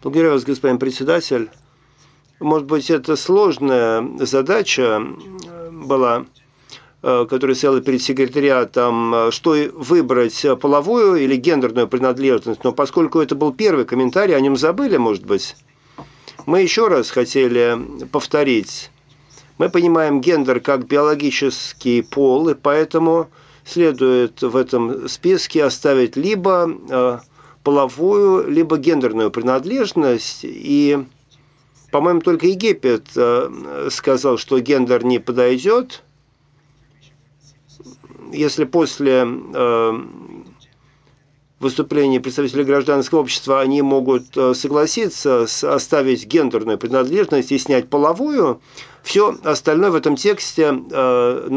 Благодарю вас, господин председатель. Может быть, это сложная задача была, которая стояла перед секретариатом, что выбрать, половую или гендерную принадлежность. Но поскольку это был первый комментарий, о нем забыли, может быть. Мы еще раз хотели повторить. Мы понимаем гендер как биологический пол, и поэтому следует в этом списке оставить либо половую, либо гендерную принадлежность. И, по-моему, только Египет сказал, что гендер не подойдет. Если после выступления представителей гражданского общества они могут согласиться оставить гендерную принадлежность и снять половую, все остальное в этом тексте